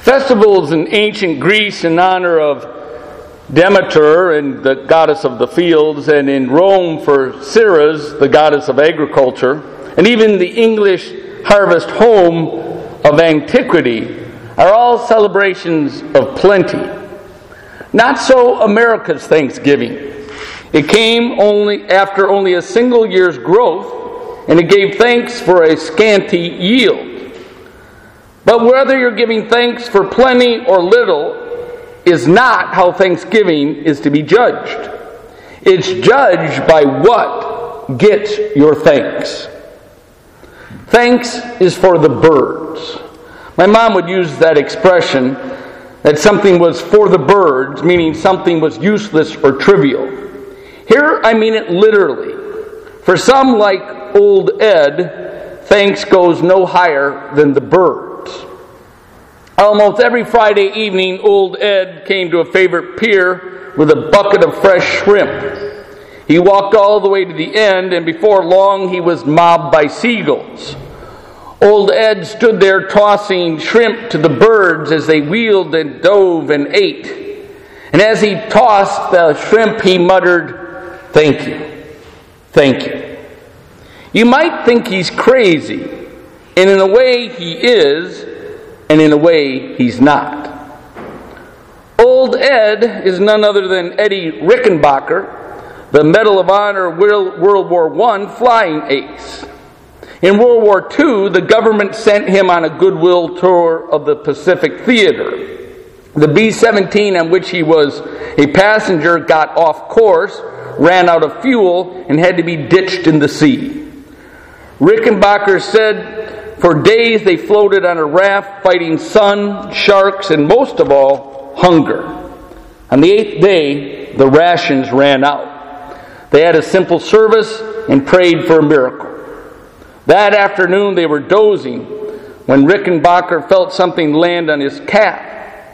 Festivals in ancient Greece in honor of Demeter and the goddess of the fields, and in Rome for Ceres, the goddess of agriculture, and even the English harvest home of antiquity are all celebrations of plenty. Not so America's Thanksgiving. It came after only a single year's growth, and it gave thanks for a scanty yield. But whether you're giving thanks for plenty or little is not how Thanksgiving is to be judged. It's judged by what gets your thanks. Thanks is for the birds. My mom would use that expression that something was for the birds, meaning something was useless or trivial. Here I mean it literally. For some, like old Ed, thanks goes no higher than the birds. Almost every Friday evening, old Ed came to a favorite pier with a bucket of fresh shrimp. He walked all the way to the end, and before long he was mobbed by seagulls. Old Ed stood there tossing shrimp to the birds as they wheeled and dove and ate. And as he tossed the shrimp, he muttered, "Thank you, thank you." You might think he's crazy, and in a way he is, and in a way he's not. Old Ed is none other than Eddie Rickenbacker, the Medal of Honor World War I flying ace. In World War II, the government sent him on a goodwill tour of the Pacific Theater. The B-17 on which he was a passenger got off course, ran out of fuel, and had to be ditched in the sea. Rickenbacker said for days they floated on a raft fighting sun, sharks, and most of all, hunger. On the 8th day, the rations ran out. They had a simple service and prayed for a miracle. That afternoon they were dozing when Rickenbacker felt something land on his cap.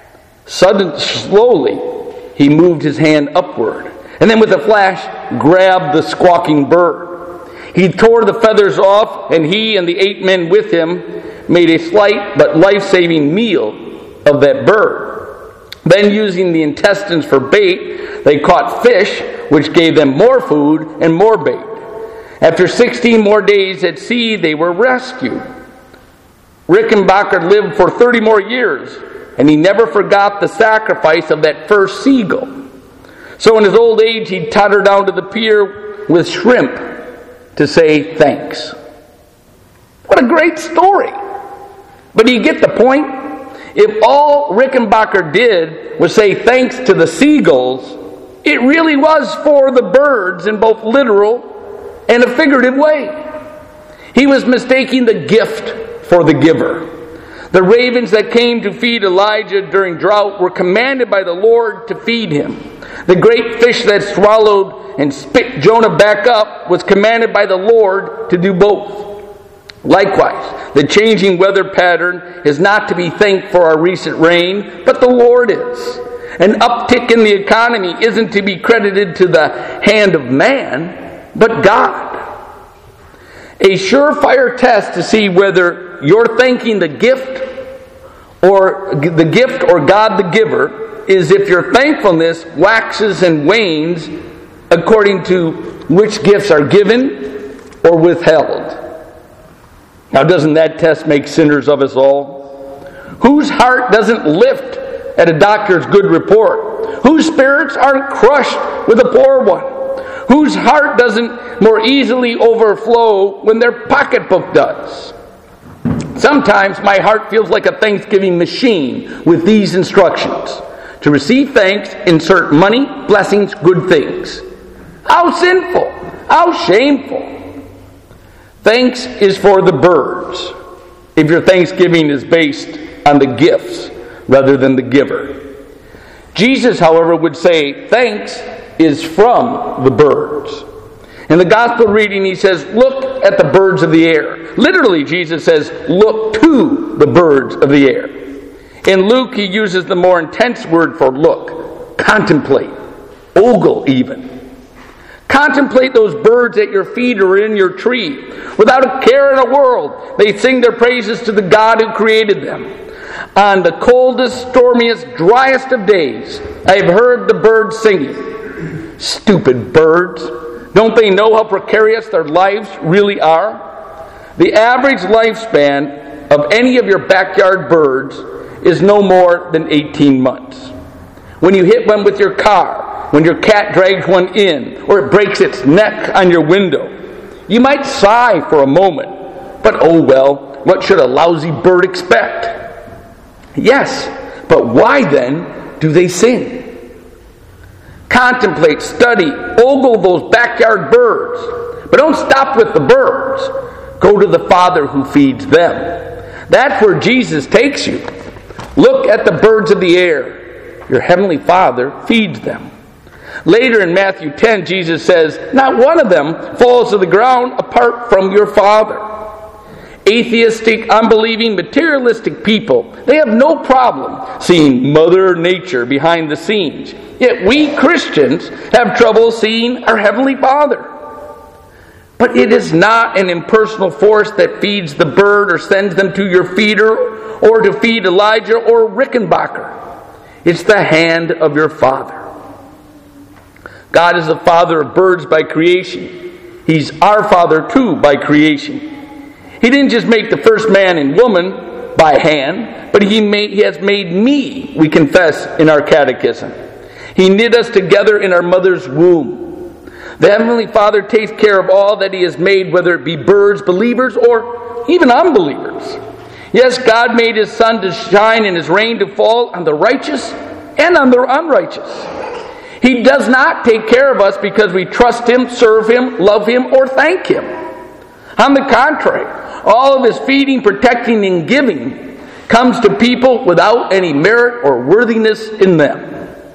Slowly, he moved his hand upward, and then with a flash, grabbed the squawking bird. He tore the feathers off, and he and the 8 men with him made a slight but life-saving meal of that bird. Then, using the intestines for bait, they caught fish, which gave them more food and more bait. After 16 more days at sea, they were rescued. Rickenbacker lived for 30 more years, and he never forgot the sacrifice of that first seagull. So in his old age, he'd totter down to the pier with shrimp to say thanks. What a great story! But do you get the point? If all Rickenbacker did was say thanks to the seagulls, it really was for the birds in both literal and a figurative way. He was mistaking the gift for the giver. The ravens that came to feed Elijah during drought were commanded by the Lord to feed him. The great fish that swallowed and spit Jonah back up was commanded by the Lord to do both. Likewise, the changing weather pattern is not to be thanked for our recent rain, but the Lord is. An uptick in the economy isn't to be credited to the hand of man, but God. A surefire test to see whether you're thanking the gift or God the giver is if your thankfulness waxes and wanes according to which gifts are given or withheld. Now, doesn't that test make sinners of us all? Whose heart doesn't lift at a doctor's good report? Whose spirits aren't crushed with a poor one? Whose heart doesn't more easily overflow when their pocketbook does? Sometimes my heart feels like a Thanksgiving machine with these instructions. To receive thanks, insert money, blessings, good things. How sinful! How shameful! Thanks is for the birds, if your thanksgiving is based on the gifts rather than the giver. Jesus, however, would say thanks is from the birds. In the gospel reading, he says, look at the birds of the air. Literally, Jesus says, look to the birds of the air. In Luke, he uses the more intense word for look, contemplate, ogle even. Contemplate those birds at your feet or in your tree. Without a care in the world, they sing their praises to the God who created them. On the coldest, stormiest, driest of days, I have heard the birds singing. Stupid birds. Don't they know how precarious their lives really are? The average lifespan of any of your backyard birds is no more than 18 months. When you hit one with your car, when your cat drags one in, or it breaks its neck on your window, you might sigh for a moment, but oh well, what should a lousy bird expect? Yes, but why then do they sing? Contemplate, study, ogle those backyard birds. But don't stop with the birds. Go to the Father who feeds them. That's where Jesus takes you. Look at the birds of the air. Your heavenly Father feeds them. Later in Matthew 10, Jesus says, not one of them falls to the ground apart from your Father. Atheistic, unbelieving, materialistic people, they have no problem seeing Mother Nature behind the scenes. Yet we Christians have trouble seeing our Heavenly Father. But it is not an impersonal force that feeds the bird or sends them to your feeder or to feed Elijah or Rickenbacker. It's the hand of your Father. God is the Father of birds by creation. He's our Father too by creation. He didn't just make the first man and woman by hand, but He has made me, we confess in our catechism. He knit us together in our mother's womb. The Heavenly Father takes care of all that He has made, whether it be birds, believers, or even unbelievers. Yes, God made His sun to shine and His rain to fall on the righteous and on the unrighteous. He does not take care of us because we trust Him, serve Him, love Him, or thank Him. On the contrary, all of His feeding, protecting, and giving comes to people without any merit or worthiness in them.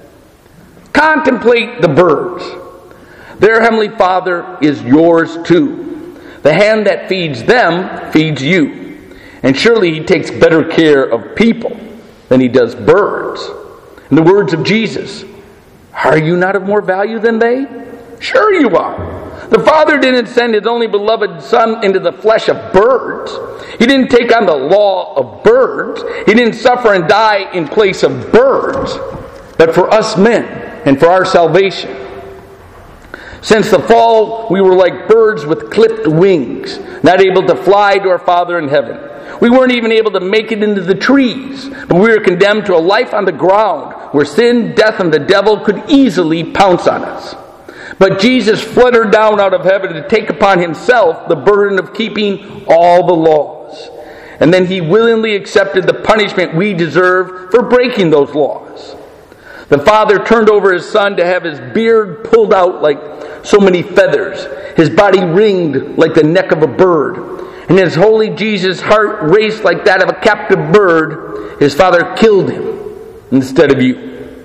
Contemplate the birds. Their Heavenly Father is yours too. The hand that feeds them feeds you. And surely He takes better care of people than He does birds. In the words of Jesus, are you not of more value than they? Sure you are. The Father didn't send His only beloved Son into the flesh of birds. He didn't take on the law of birds. He didn't suffer and die in place of birds, but for us men and for our salvation. Since the fall, we were like birds with clipped wings, not able to fly to our Father in heaven. We weren't even able to make it into the trees, but we were condemned to a life on the ground where sin, death, and the devil could easily pounce on us. But Jesus fluttered down out of heaven to take upon Himself the burden of keeping all the laws. And then He willingly accepted the punishment we deserve for breaking those laws. The Father turned over His Son to have His beard pulled out like so many feathers, His body ringed like the neck of a bird, and His holy Jesus' heart raced like that of a captive bird. His Father killed Him instead of you.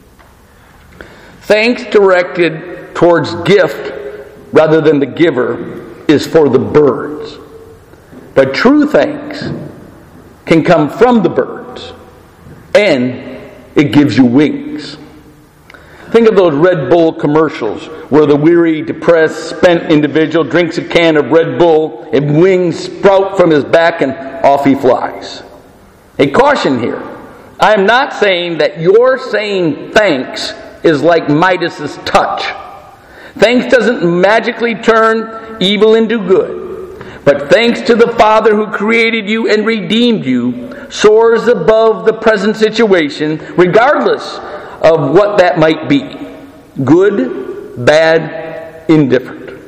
Thanks directed towards gift rather than the giver is for the birds. But true thanks can come from the birds, and it gives you wings. Think of those Red Bull commercials where the weary, depressed, spent individual drinks a can of Red Bull and wings sprout from his back and off he flies. A caution here. I am not saying that your saying thanks is like Midas's touch. Thanks doesn't magically turn evil into good. But thanks to the Father who created you and redeemed you soars above the present situation, regardless of what that might be. Good, bad, indifferent.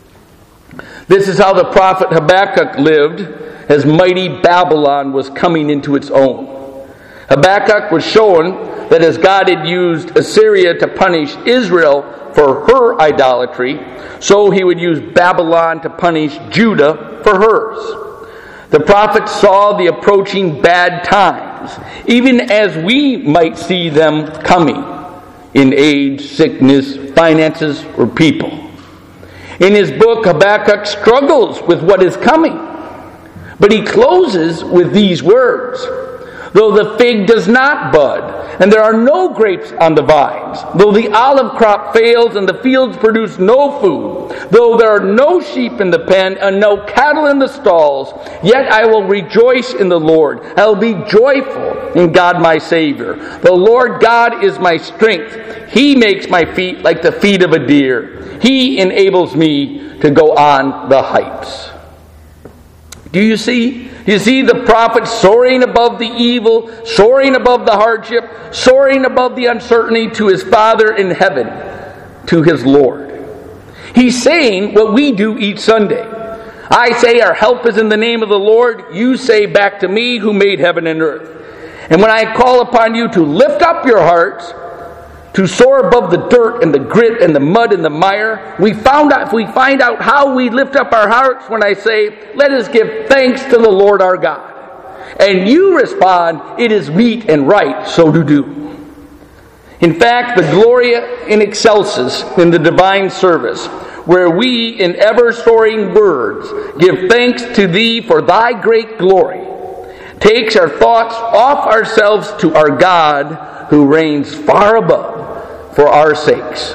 This is how the prophet Habakkuk lived as mighty Babylon was coming into its own. Habakkuk was shown that as God had used Assyria to punish Israel for her idolatry, so He would use Babylon to punish Judah for hers. The prophet saw the approaching bad times, even as we might see them coming in age, sickness, finances, or people. In his book, Habakkuk struggles with what is coming, but he closes with these words: though the fig does not bud, and there are no grapes on the vines, though the olive crop fails and the fields produce no food, though there are no sheep in the pen and no cattle in the stalls, yet I will rejoice in the Lord. I will be joyful in God my Savior. The Lord God is my strength. He makes my feet like the feet of a deer. He enables me to go on the heights. Do you see? You see the prophet soaring above the evil, soaring above the hardship, soaring above the uncertainty to his Father in heaven, to his Lord. He's saying what we do each Sunday. I say our help is in the name of the Lord. You say back to me who made heaven and earth. And when I call upon you to lift up your hearts, to soar above the dirt and the grit and the mud and the mire, we find out how we lift up our hearts when I say, let us give thanks to the Lord our God. And you respond, it is meet and right so to do. In fact, the Gloria in Excelsis in the divine service, where we in ever-soaring words give thanks to thee for thy great glory, takes our thoughts off ourselves to our God who reigns far above for our sakes.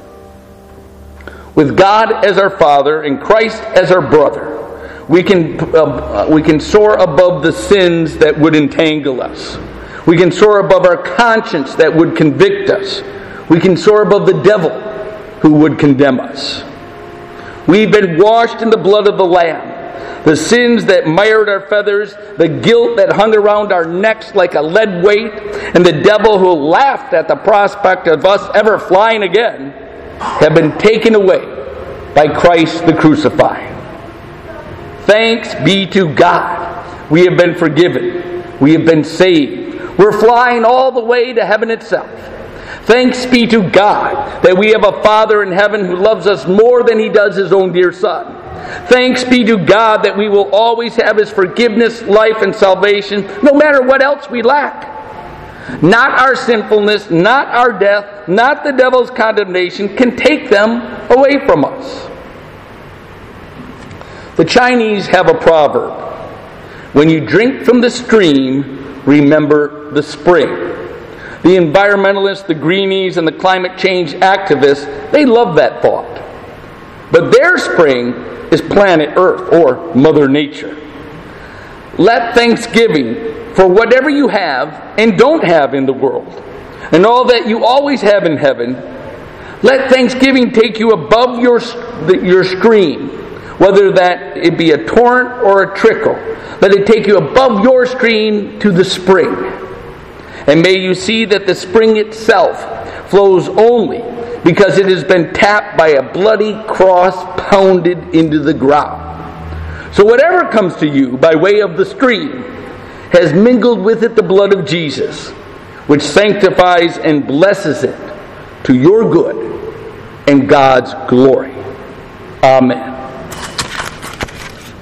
With God as our Father and Christ as our brother, we can soar above the sins that would entangle us. We can soar above our conscience that would convict us. We can soar above the devil who would condemn us. We've been washed in the blood of the Lamb. The sins that mired our feathers, the guilt that hung around our necks like a lead weight, and the devil who laughed at the prospect of us ever flying again, have been taken away by Christ the crucified. Thanks be to God. We have been forgiven. We have been saved. We're flying all the way to heaven itself. Thanks be to God that we have a Father in heaven who loves us more than he does his own dear Son. Thanks be to God that we will always have his forgiveness, life, and salvation, no matter what else we lack. Not our sinfulness, not our death, not the devil's condemnation can take them away from us. The Chinese have a proverb. When you drink from the stream, remember the spring. The environmentalists, the greenies, and the climate change activists, they love that thought. But their spring is planet Earth, or Mother Nature. Let thanksgiving for whatever you have and don't have in the world, and all that you always have in heaven, let thanksgiving take you above your stream, whether that it be a torrent or a trickle. Let it take you above your stream to the spring. And may you see that the spring itself flows only because it has been tapped by a bloody cross pounded into the ground. So whatever comes to you by way of the stream has mingled with it the blood of Jesus, which sanctifies and blesses it to your good and God's glory. Amen.